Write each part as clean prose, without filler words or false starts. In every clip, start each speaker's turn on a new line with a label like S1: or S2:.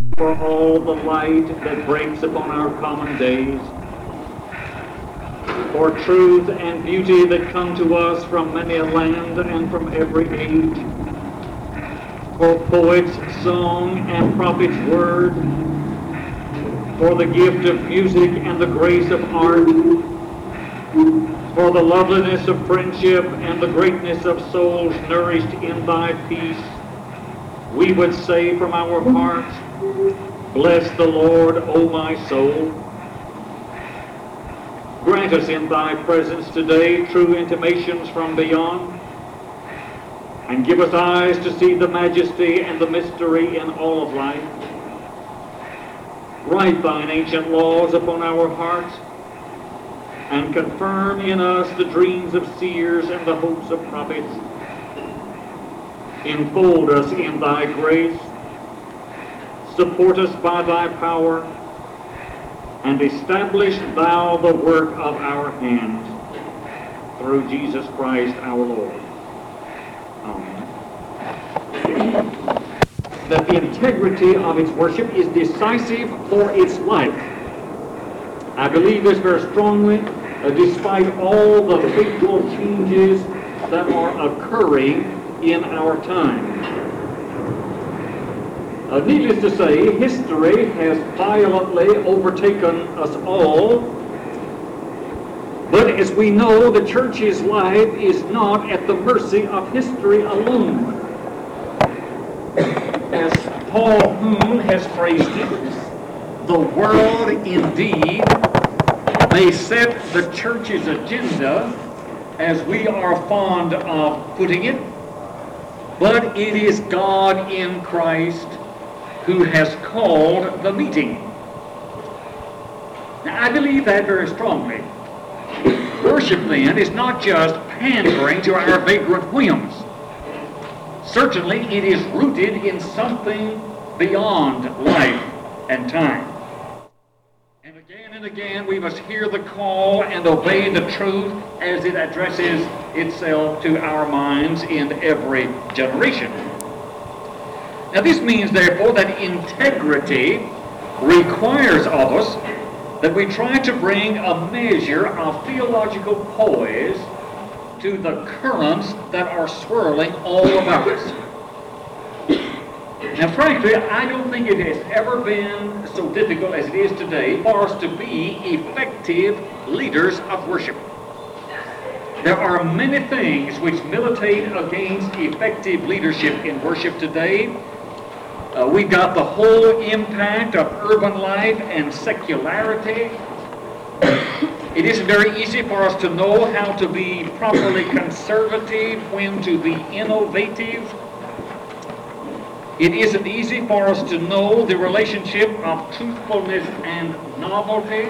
S1: for all the light that breaks upon our common days, for truth and beauty that come to us from many a land and from every age, for poet's song and prophet's word, for the gift of music and the grace of art, for the loveliness of friendship and the greatness of souls nourished in thy peace, we would say from our hearts, bless the Lord, O my soul. Grant us in thy presence today true intimations from beyond, and give us eyes to see the majesty and the mystery in all of life. Write thine ancient laws upon our hearts, and confirm in us the dreams of seers and the hopes of prophets. Enfold us in thy grace, support us by thy power, and establish thou the work of our hands, through Jesus Christ our Lord. Amen.
S2: That the integrity of its worship is decisive for its life. I believe this very strongly, despite all the fateful changes that are occurring in our time. Needless to say, history has violently overtaken us all. But as we know, the church's life is not at the mercy of history alone. As Paul Hoon has phrased it, the world indeed may set the church's agenda, as we are fond of putting it, but it is God in Christ who has called the meeting. Now, I believe that very strongly. Worship, then, is not just pandering to our vagrant whims. Certainly, it is rooted in something beyond life and time. And again, we must hear the call and obey the truth as it addresses itself to our minds in every generation. Now, this means, therefore, that integrity requires of us that we try to bring a measure of theological poise to the currents that are swirling all about us. Now, frankly, I don't think it has ever been so difficult as it is today for us to be effective leaders of worship. There are many things which militate against effective leadership in worship today. We've got the whole impact of urban life and secularity. It isn't very easy for us to know how to be properly conservative, when to be innovative. It isn't easy for us to know the relationship of truthfulness and novelty.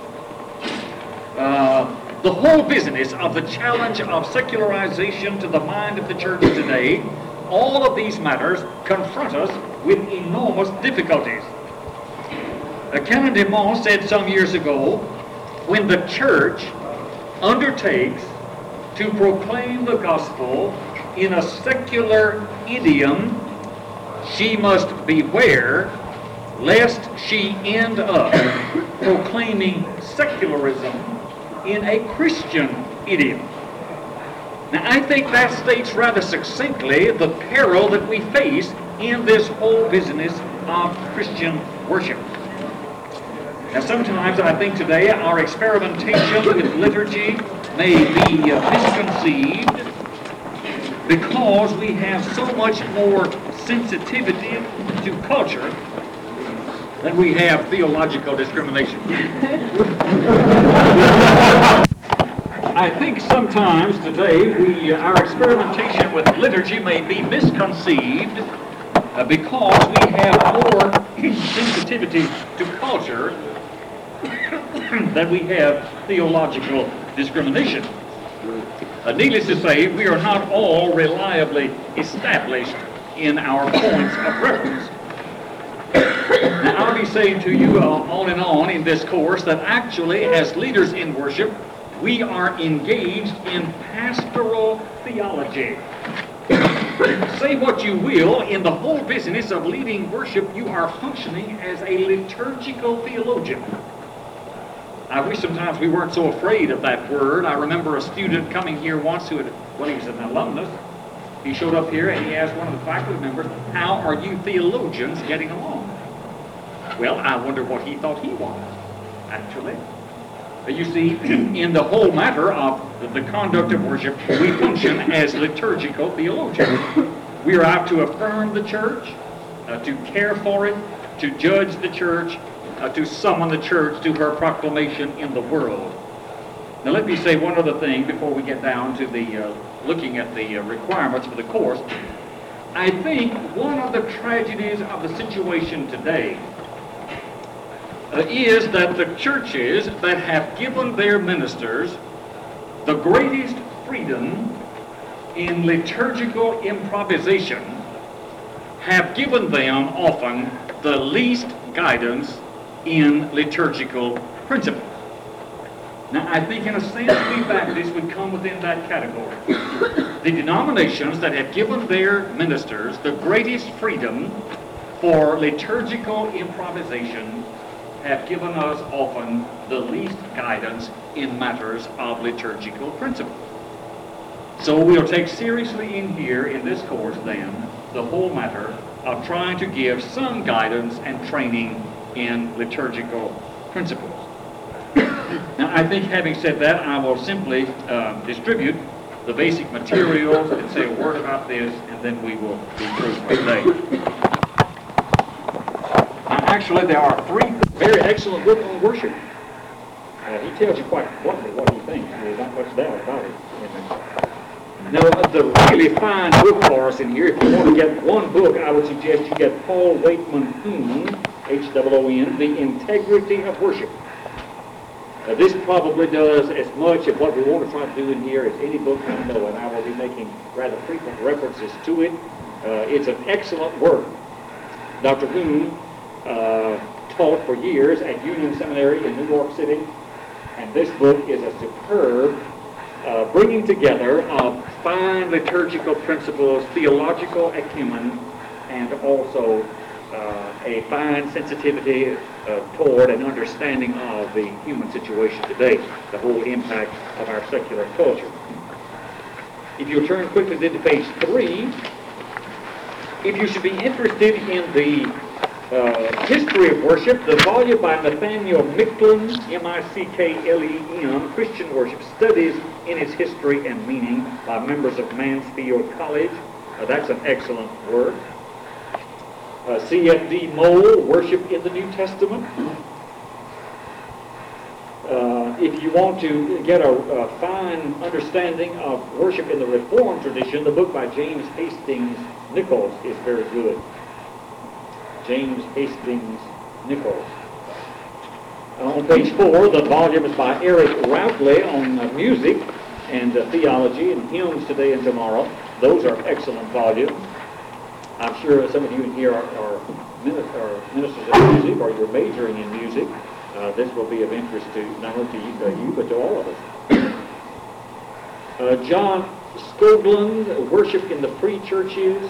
S2: The whole business of the challenge of secularization to the mind of the church today, all of these matters confront us with enormous difficulties. Canon de Mont said some years ago, when the church undertakes to proclaim the gospel in a secular idiom, she must beware lest she end up proclaiming secularism in a Christian idiom. Now, I think that states rather succinctly the peril that we face in this whole business of Christian worship. Now, sometimes I think today our experimentation with liturgy may be misconceived because we have so much more sensitivity to culture than we have theological discrimination. I think sometimes today our experimentation with liturgy may be misconceived because we have more sensitivity to culture than we have theological discrimination. Needless to say, we are not all reliably established in our points of reference. Now, I'll be saying to you on and on in this course that actually, as leaders in worship, we are engaged in pastoral theology. Say what you will, in the whole business of leading worship, you are functioning as a liturgical theologian. I wish sometimes we weren't so afraid of that word. I remember a student coming here once he was an alumnus. He showed up here and he asked one of the faculty members, "How are you theologians getting along?" Well, I wonder what he thought he was, actually. You see, in the whole matter of the conduct of worship, we function as liturgical theologians. We are out to affirm the church, to care for it, to judge the church, to summon the church to her proclamation in the world. Now let me say one other thing before we get down to the looking at the requirements for the course. I think one of the tragedies of the situation today is that the churches that have given their ministers the greatest freedom in liturgical improvisation have given them often the least guidance in liturgical principles. Now, I think in a sense we Baptists would come within that category. The denominations that have given their ministers the greatest freedom for liturgical improvisation have given us often the least guidance in matters of liturgical principles. So we'll take seriously in here, in this course then, the whole matter of trying to give some guidance and training in liturgical principles. Now, I think having said that, I will simply distribute the basic materials and say a word about this, and then we will be through for today. Now, actually, there are three very excellent books on worship. He tells you quite bluntly what he thinks. There's not much doubt about it. Now, the really fine book for us in here, if you want to get one book, I would suggest you get Paul Waitman Hoon, H-O-O-N, The Integrity of Worship. This probably does as much of what we want to try to do in here as any book I know, and I will be making rather frequent references to it. It's an excellent work. Dr. Hoon taught for years at Union Seminary in New York City, and this book is a superb bringing together of fine liturgical principles, theological acumen, and also a fine sensitivity toward an understanding of the human situation today, the whole impact of our secular culture. If you turn quickly then to page 3, if you should be interested in the history of worship, the volume by Nathaniel Micklem, M-I-C-K-L-E-M, Christian Worship Studies in its History and Meaning by members of Mansfield College. That's an excellent work. C.F.D. Moll, Worship in the New Testament. If you want to get a fine understanding of worship in the Reformed tradition, the book by James Hastings Nichols is very good. James Hastings Nichols. On page 4, the volume is by Eric Routley on music and theology and hymns today and tomorrow. Those are excellent volumes. I'm sure some of you in here are ministers of music, or you're majoring in music. This will be of interest to not only to you, but to all of us. John Skoglund, Worship in the Free Churches.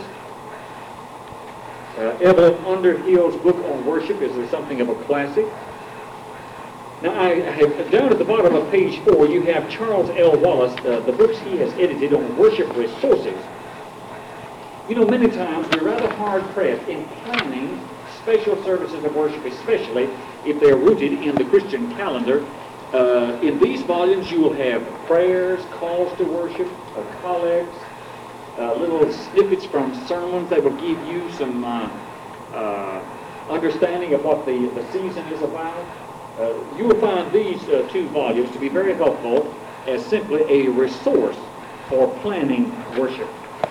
S2: Evelyn Underhill's book on worship is something of a classic. Now, I have down at the bottom of page 4, you have Charles L. Wallace, the books he has edited on worship resources. You know, many times we're rather hard-pressed in planning special services of worship, especially if they're rooted in the Christian calendar. In these volumes, you will have prayers, calls to worship, collects, little snippets from sermons that will give you some understanding of what the season is about. You will find these two volumes to be very helpful as simply a resource for planning worship.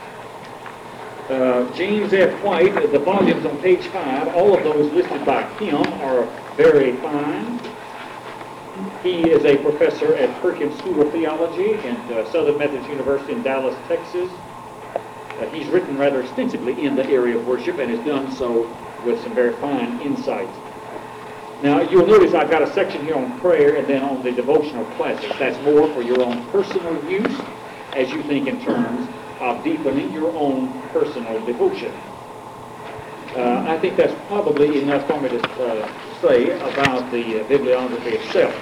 S2: James F. White, the volumes on page 5, all of those listed by him are very fine. He is a professor at Perkins School of Theology and Southern Methodist University in Dallas, Texas. He's written rather extensively in the area of worship and has done so with some very fine insights. Now, you'll notice I've got a section here on prayer and then on the devotional classics. That's more for your own personal use as you think in terms of deepening your own personal devotion. I think that's probably enough for me to say about the bibliography itself.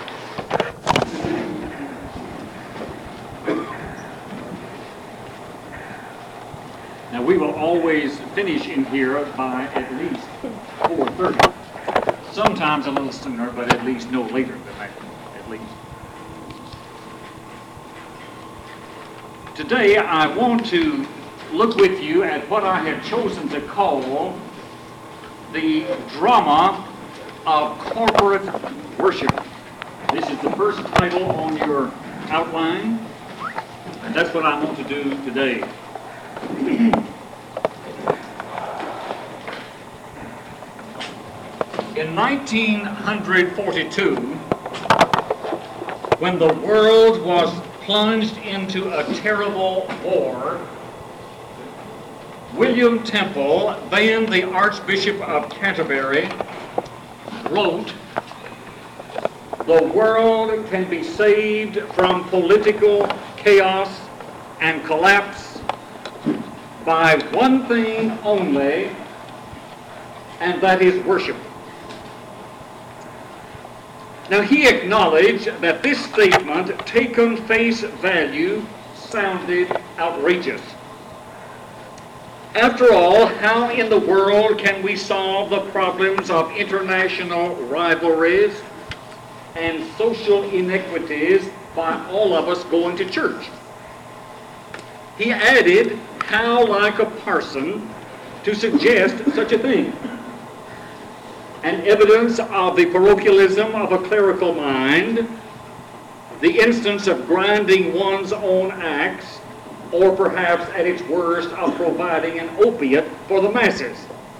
S2: Now we will always finish in here by at least 4:30. Sometimes a little sooner, but at least no later than that, at least. Today I want to look with you at what I have chosen to call the drama of corporate worship. This is the first title on your outline, and that's what I want to do today. In 1942, when the world was plunged into a terrible war, William Temple, then the Archbishop of Canterbury, wrote, "The world can be saved from political chaos and collapse by one thing only, and that is worship." Now, he acknowledged that this statement, taken face value, sounded outrageous. After all, how in the world can we solve the problems of international rivalries and social inequities by all of us going to church? He added, how like a parson to suggest such a thing? An evidence of the parochialism of a clerical mind, the instance of grinding one's own axe, or perhaps at its worst of providing an opiate for the masses.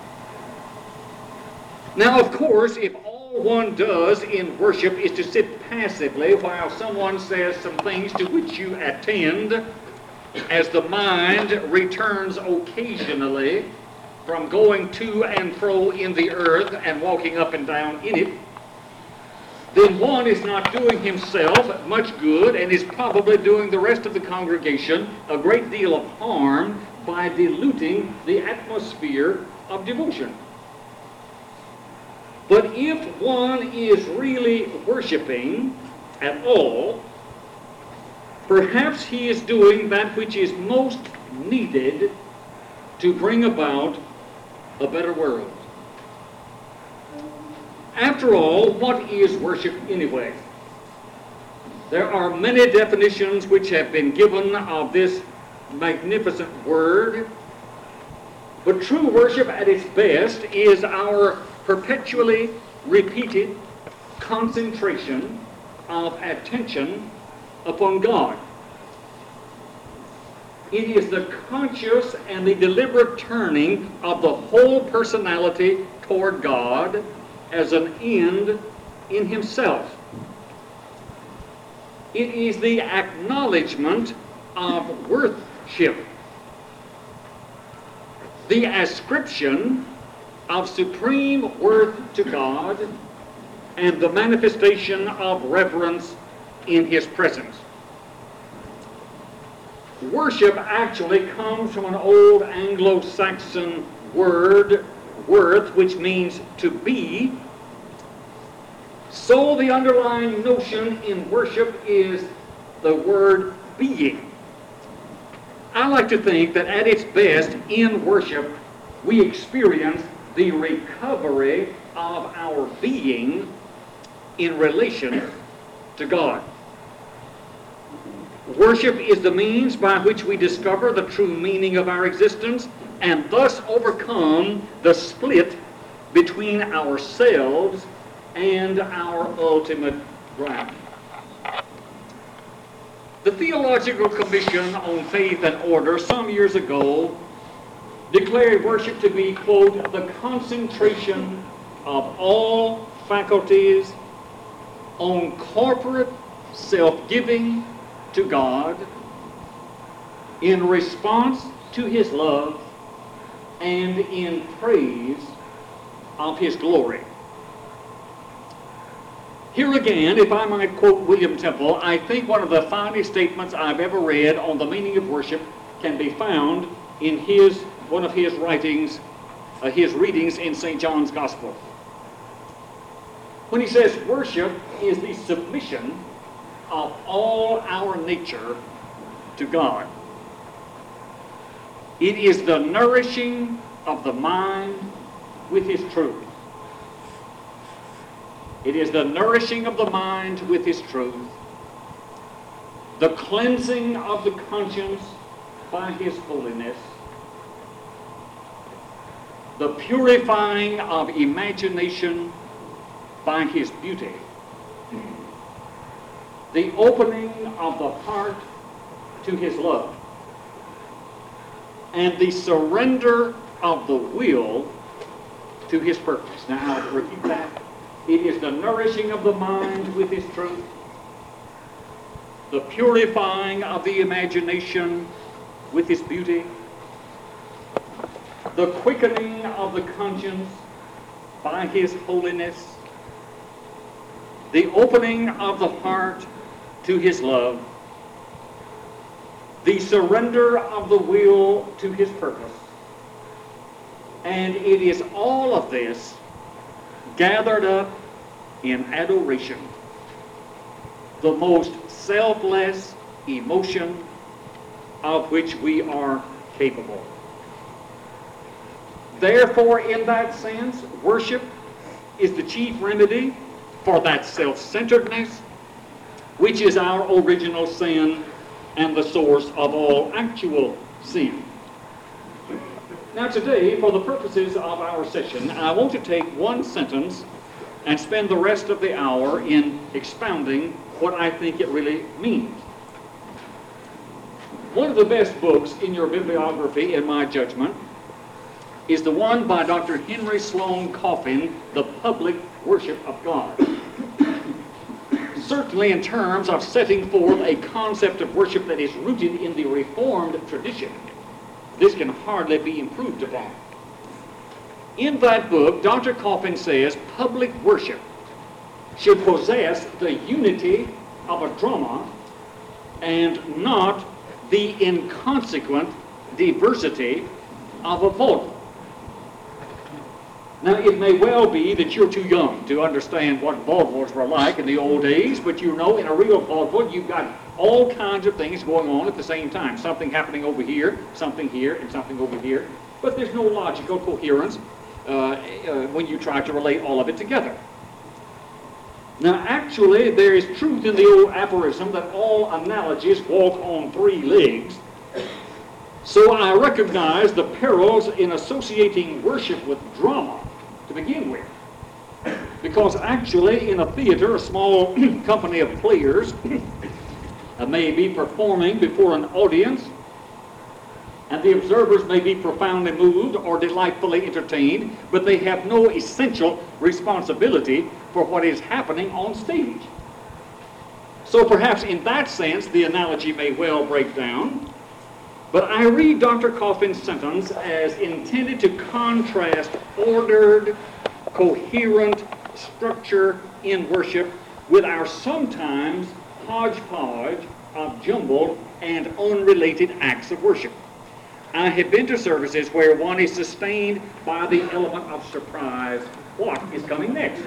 S2: Now, of course, if all one does in worship is to sit passively while someone says some things to which you attend, as the mind returns occasionally from going to and fro in the earth and walking up and down in it, then one is not doing himself much good and is probably doing the rest of the congregation a great deal of harm by diluting the atmosphere of devotion. But if one is really worshiping at all, perhaps he is doing that which is most needed to bring about a better world. After all, what is worship anyway? There are many definitions which have been given of this magnificent word, but true worship at its best is our perpetually repeated concentration of attention upon God. It is the conscious and the deliberate turning of the whole personality toward God as an end in himself. It is the acknowledgement of worthship, the ascription of supreme worth to God, and the manifestation of reverence in his presence. Worship actually comes from an old Anglo-Saxon word, worth, which means to be. So the underlying notion in worship is the word being. I like to think that at its best in worship, we experience the recovery of our being in relation to God. Worship is the means by which we discover the true meaning of our existence and thus overcome the split between ourselves and our ultimate ground. The Theological Commission on Faith and Order some years ago declared worship to be, quote, the concentration of all faculties on corporate self-giving to God in response to his love and in praise of his glory. Here again, if I might quote William Temple, I think one of the finest statements I've ever read on the meaning of worship can be found in one of his writings, his readings in St. John's Gospel. When he says worship is the submission of all our nature to God. It is the nourishing of the mind with his truth. It is the nourishing of the mind with his truth, the cleansing of the conscience by his holiness, the purifying of imagination by his beauty, the opening of the heart to his love, and the surrender of the will to his purpose. Now, I'll repeat that. It is the nourishing of the mind with his truth, the purifying of the imagination with his beauty, the quickening of the conscience by his holiness, the opening of the heart to his love, the surrender of the will to his purpose. And it is all of this gathered up in adoration, the most selfless emotion of which we are capable. Therefore, in that sense, worship is the chief remedy for that self-centeredness, which is our original sin and the source of all actual sin. Now today, for the purposes of our session, I want to take one sentence and spend the rest of the hour in expounding what I think it really means. One of the best books in your bibliography, in my judgment, is the one by Dr. Henry Sloane Coffin, The Public Worship of God. Certainly in terms of setting forth a concept of worship that is rooted in the Reformed tradition, this can hardly be improved upon. In that book, Dr. Coffin says public worship should possess the unity of a drama and not the inconsequent diversity of a vaudeville. Now, it may well be that you're too young to understand what vaudevilles were like in the old days, but you know, in a real vaudeville, you've got all kinds of things going on at the same time. Something happening over here, something here, and something over here. But there's no logical coherence when you try to relate all of it together. Now, actually, there is truth in the old aphorism that all analogies walk on three legs. So I recognize the perils in associating worship with drama to begin with. Because actually, in a theater, a small company of players may be performing before an audience, and the observers may be profoundly moved or delightfully entertained, but they have no essential responsibility for what is happening on stage. So perhaps in that sense, the analogy may well break down. But I read Dr. Coffin's sentence as intended to contrast ordered, coherent structure in worship with our sometimes hodgepodge of jumbled and unrelated acts of worship. I have been to services where one is sustained by the element of surprise. What is coming next?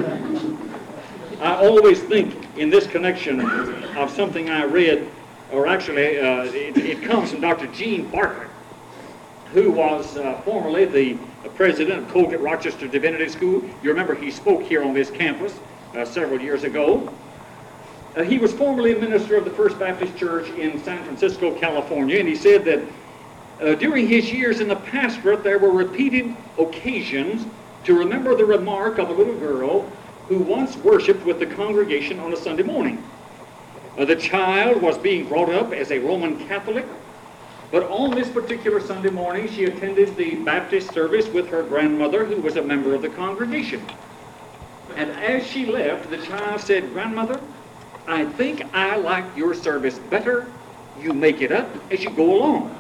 S2: I always think in this connection of something I read, or actually it comes from Dr. Gene Bartlett, who was formerly the president of Colgate Rochester Divinity School. You remember he spoke here on this campus several years ago. He was formerly a minister of the First Baptist Church in San Francisco, California, and he said that during his years in the pastorate, there were repeated occasions to remember the remark of a little girl who once worshiped with the congregation on a Sunday morning. The child was being brought up as a Roman Catholic, but on this particular Sunday morning, she attended the Baptist service with her grandmother, who was a member of the congregation. And as she left, the child said, "Grandmother, I think I like your service better. You make it up as you go along."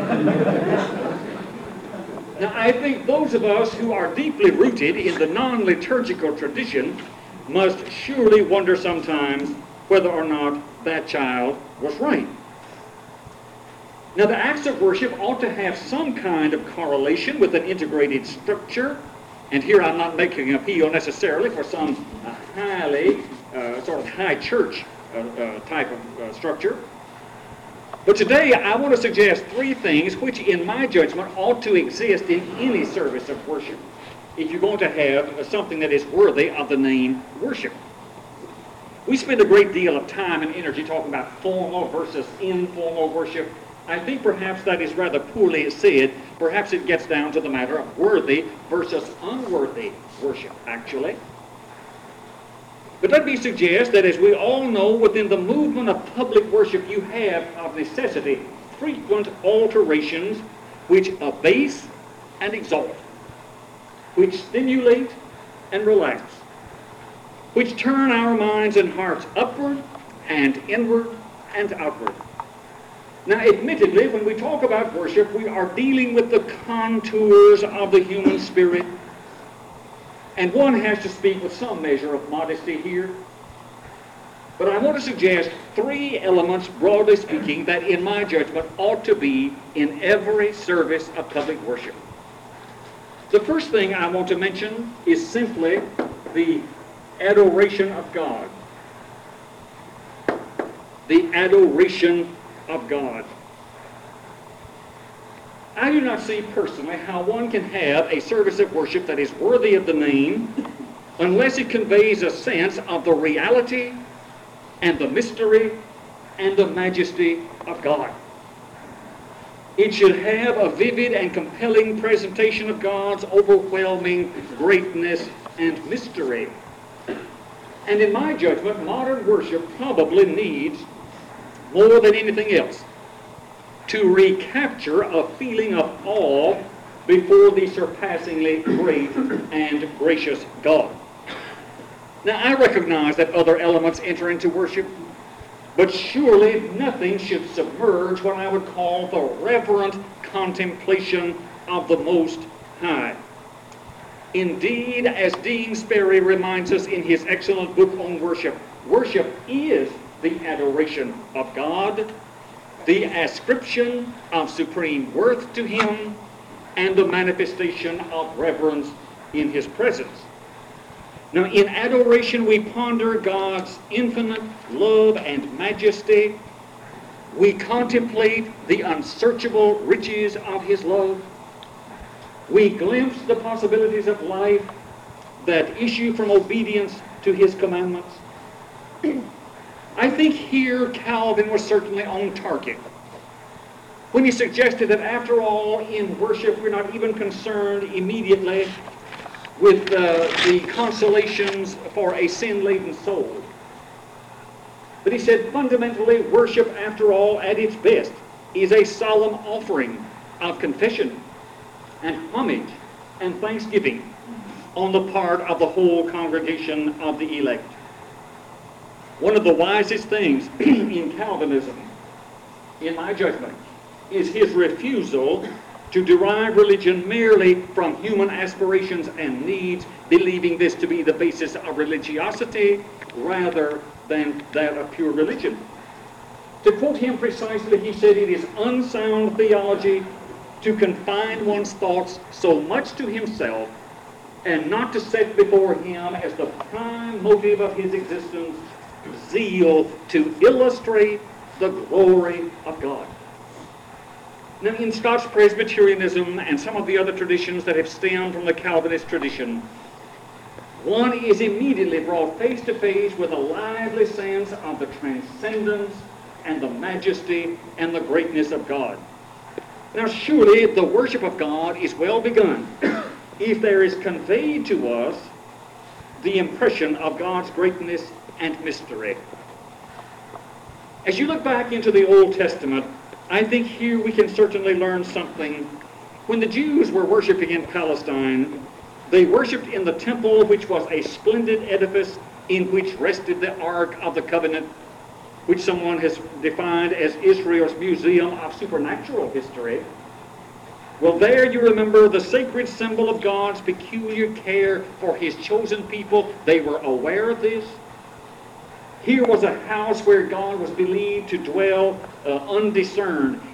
S2: Now, I think those of us who are deeply rooted in the non-liturgical tradition must surely wonder sometimes whether or not that child was right. Now, the acts of worship ought to have some kind of correlation with an integrated structure. And here I'm not making an appeal necessarily for some highly, sort of high church type of structure. But today I want to suggest three things which, in my judgment, ought to exist in any service of worship if you're going to have something that is worthy of the name worship. We spend a great deal of time and energy talking about formal versus informal worship. I think perhaps that is rather poorly said. Perhaps it gets down to the matter of worthy versus unworthy worship, actually. But let me suggest that, as we all know, within the movement of public worship, you have, of necessity, frequent alterations which abase and exalt, which stimulate and relax, which turn our minds and hearts upward and inward and outward. Now, admittedly, when we talk about worship, we are dealing with the contours of the human spirit. And one has to speak with some measure of modesty here. But I want to suggest three elements, broadly speaking, that in my judgment ought to be in every service of public worship. The first thing I want to mention is simply the adoration of God. The adoration of God. I do not see personally how one can have a service of worship that is worthy of the name unless it conveys a sense of the reality and the mystery and the majesty of God. It should have a vivid and compelling presentation of God's overwhelming greatness and mystery. And in my judgment, modern worship probably needs, more than anything else, to recapture a feeling of awe before the surpassingly great and gracious God. Now, I recognize that other elements enter into worship, but surely nothing should submerge what I would call the reverent contemplation of the Most High. Indeed, as Dean Sperry reminds us in his excellent book on worship, worship is the adoration of God, the ascription of supreme worth to Him, and the manifestation of reverence in His presence. Now, in adoration, we ponder God's infinite love and majesty. We contemplate the unsearchable riches of His love. We glimpse the possibilities of life that issue from obedience to His commandments. I think here Calvin was certainly on target when he suggested that, after all, in worship we're not even concerned immediately with the consolations for a sin-laden soul. But he said fundamentally worship, after all, at its best, is a solemn offering of confession and homage and thanksgiving on the part of the whole congregation of the elect. One of the wisest things in Calvinism, in my judgment, is his refusal to derive religion merely from human aspirations and needs, believing this to be the basis of religiosity rather than that of pure religion. To quote him precisely, he said, "It is unsound theology to confine one's thoughts so much to himself and not to set before him as the prime motive of his existence zeal to illustrate the glory of God." Now, in Scots Presbyterianism and some of the other traditions that have stemmed from the Calvinist tradition, one is immediately brought face to face with a lively sense of the transcendence and the majesty and the greatness of God. Now, surely the worship of God is well begun if there is conveyed to us the impression of God's greatness and mystery. As you look back into the Old Testament, I think here we can certainly learn something. When the Jews were worshiping in Palestine, they worshiped in the temple, which was a splendid edifice in which rested the Ark of the Covenant, which someone has defined as Israel's museum of supernatural history. Well, there you remember the sacred symbol of God's peculiar care for His chosen people. They were aware of this. Here was a house where God was believed to dwell undiscerned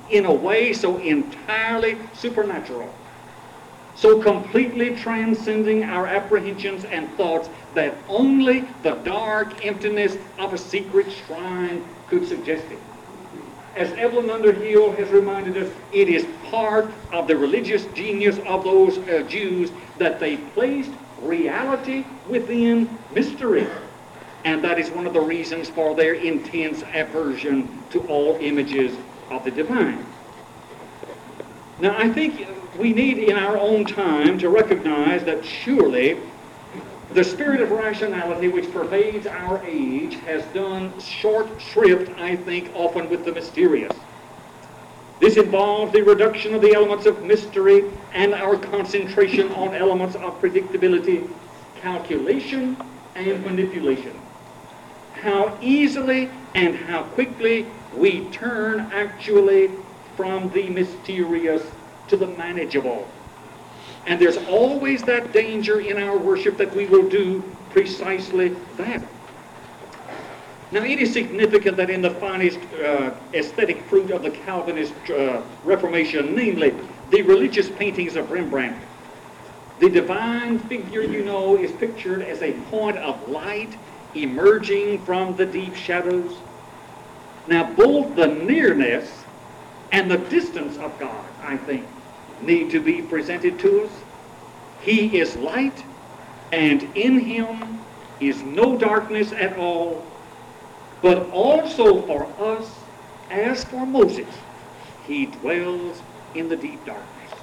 S2: in a way so entirely supernatural, so completely transcending our apprehensions and thoughts that only the dark emptiness of a secret shrine could suggest it. As Evelyn Underhill has reminded us, it is part of the religious genius of those Jews that they placed reality within mystery. And that is one of the reasons for their intense aversion to all images of the divine. Now, I think we need in our own time to recognize that surely the spirit of rationality which pervades our age has done short shrift, I think, often with the mysterious. This involves the reduction of the elements of mystery and our concentration on elements of predictability, calculation, and manipulation. How easily and how quickly we turn actually from the mysterious to the manageable. And there's always that danger in our worship that we will do precisely that. Now, it is significant that in the finest aesthetic fruit of the Calvinist Reformation, namely the religious paintings of Rembrandt, the divine figure, you know, is pictured as a point of light emerging from the deep shadows. Now, both the nearness and the distance of God, I think, need to be presented to us. He is light, and in him is no darkness at all, but also for us, as for Moses, he dwells in the deep darkness.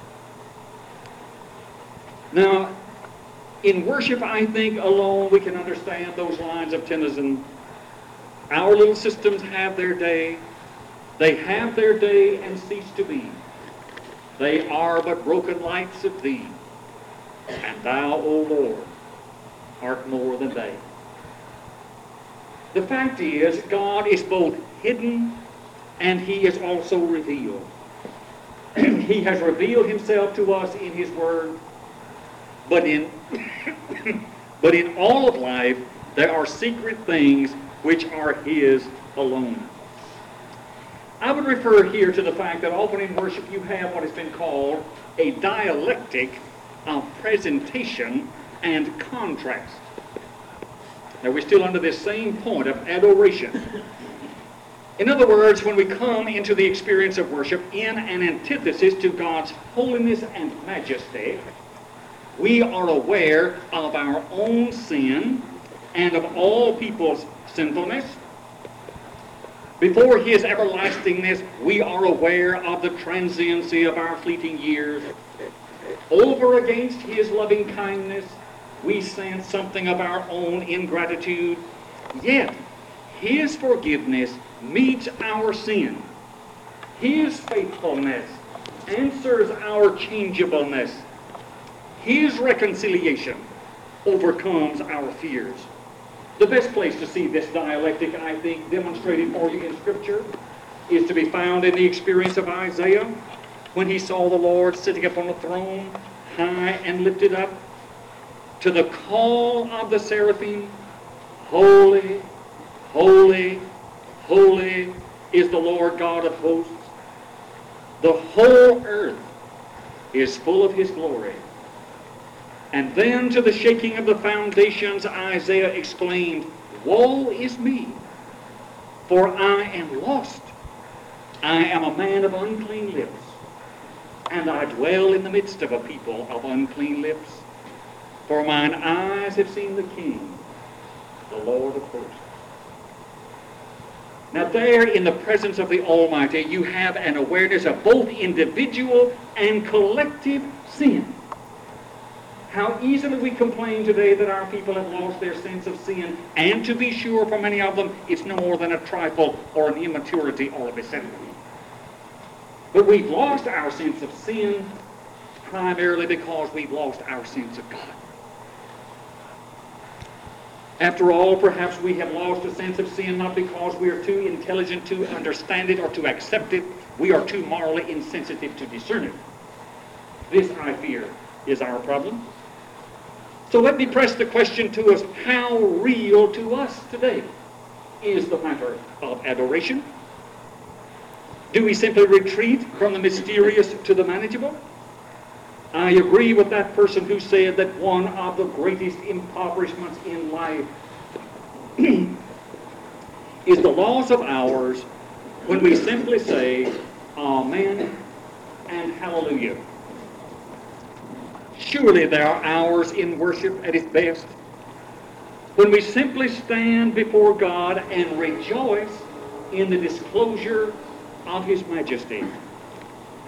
S2: Now, in worship, I think alone we can understand those lines of Tennyson. Our little systems have their day. They have their day and cease to be. They are but broken lights of thee, and thou, O Lord, art more than they. The fact is, God is both hidden and he is also revealed. He has revealed himself to us in his word, but in all of life there are secret things which are his alone. I would refer here to the fact that often in worship you have what has been called a dialectic of presentation and contrast. Now, we're still under this same point of adoration. In other words, when we come into the experience of worship in an antithesis to God's holiness and majesty, we are aware of our own sin and of all people's sinfulness. Before his everlastingness, we are aware of the transiency of our fleeting years. Over against his loving kindness, we sense something of our own ingratitude. Yet, his forgiveness meets our sin. His faithfulness answers our changeableness. His reconciliation overcomes our fears. The best place to see this dialectic, I think, demonstrated for you in Scripture is to be found in the experience of Isaiah when he saw the Lord sitting upon a throne, high and lifted up. To the call of the seraphim, holy, holy, holy is the Lord God of hosts. The whole earth is full of his glory. And then to the shaking of the foundations, Isaiah exclaimed, Woe is me, for I am lost. I am a man of unclean lips, and I dwell in the midst of a people of unclean lips. For mine eyes have seen the King, the Lord of hosts. Now there, in the presence of the Almighty, you have an awareness of both individual and collective sin. How easily we complain today that our people have lost their sense of sin, and to be sure, for many of them, it's no more than a trifle or an immaturity all of a sudden. But we've lost our sense of sin primarily because we've lost our sense of God. After all, perhaps we have lost a sense of sin not because we are too intelligent to understand it or to accept it. We are too morally insensitive to discern it. This, I fear, is our problem. So let me press the question to us, how real to us today is the matter of adoration? Do we simply retreat from the mysterious to the manageable? I agree with that person who said that one of the greatest impoverishments in life is the loss of hours when we simply say Amen and Hallelujah. Surely there are hours in worship at its best when we simply stand before God and rejoice in the disclosure of His majesty.